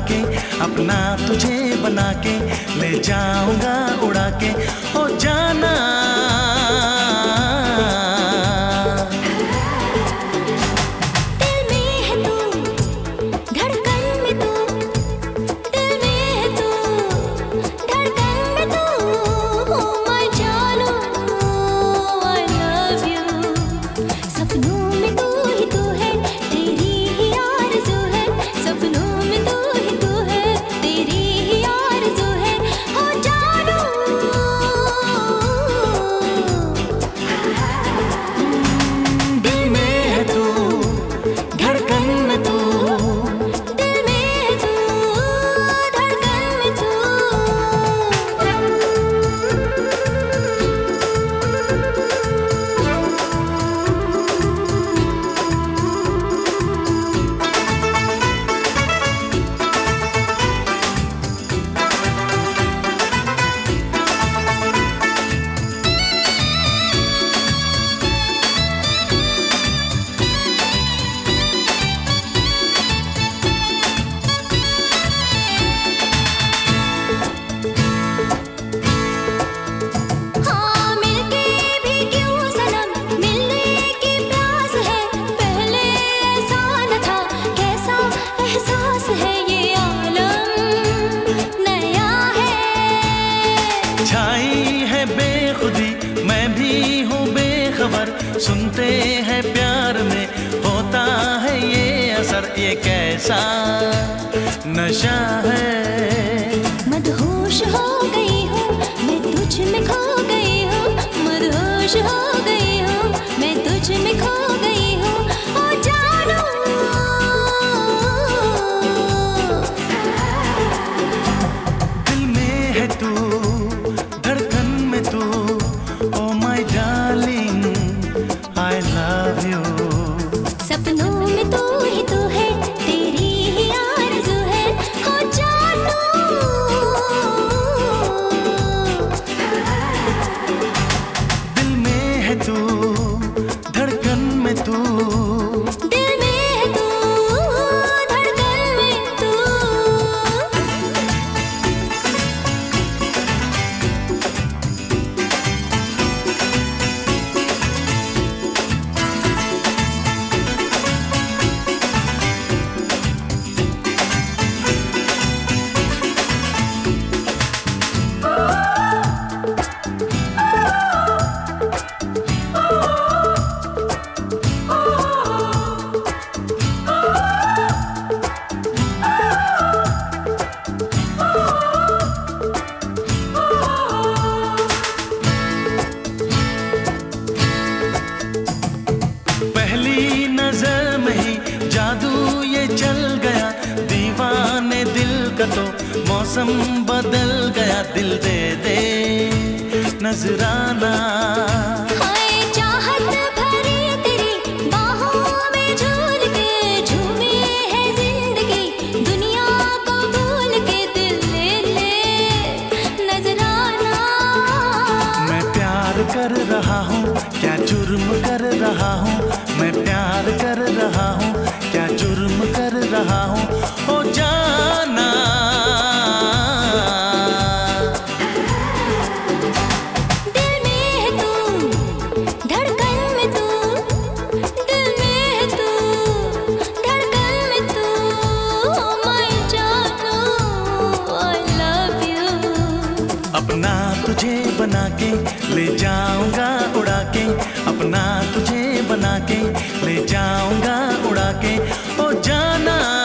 के, अपना तुझे बना के ले जाऊंगा उड़ा के, ओ जाना। सुनते हैं प्यार में होता है ये असर, ये कैसा नशा है। मदहोश हो गई हूँ मैं तुझ में खो गई हूँ, मदहोश हो गई हूँ मैं तुझ में खो गई हूँ, ओ जानू। दिल में है तू, धड़कन में तू, oh my darling I love you। सपनों में तू ही तू है, तेरी ही आरज़ू है, हो जानू। दिल में है तू, धड़कन में तू, दिल में है तू, धड़कन में तू। जादू ये चल गया, दीवाने दिल का तो मौसम बदल गया, दिल दे दे नजराना। हाय चाहत भरी तेरी बाहों में झूल के, झूमे है जिंदगी दुनिया को भूल के, दिल ले ले नजराना। मैं प्यार कर रहा हूँ, क्या जुर्म कर रहा हूँ, मैं प्यार कर रहा हूँ, क्या जुर्म कर रहा हूँ, ओ जाना। दिल में है तू, धड़कन में तू, दिल में है तू, धड़कन में तू, ओ माय जानू I love you। अपना तुझे बना के ले जाऊंगा उड़ा के, अपना तुझे बना के ले जाऊंगा उड़ा के, ओ जाना।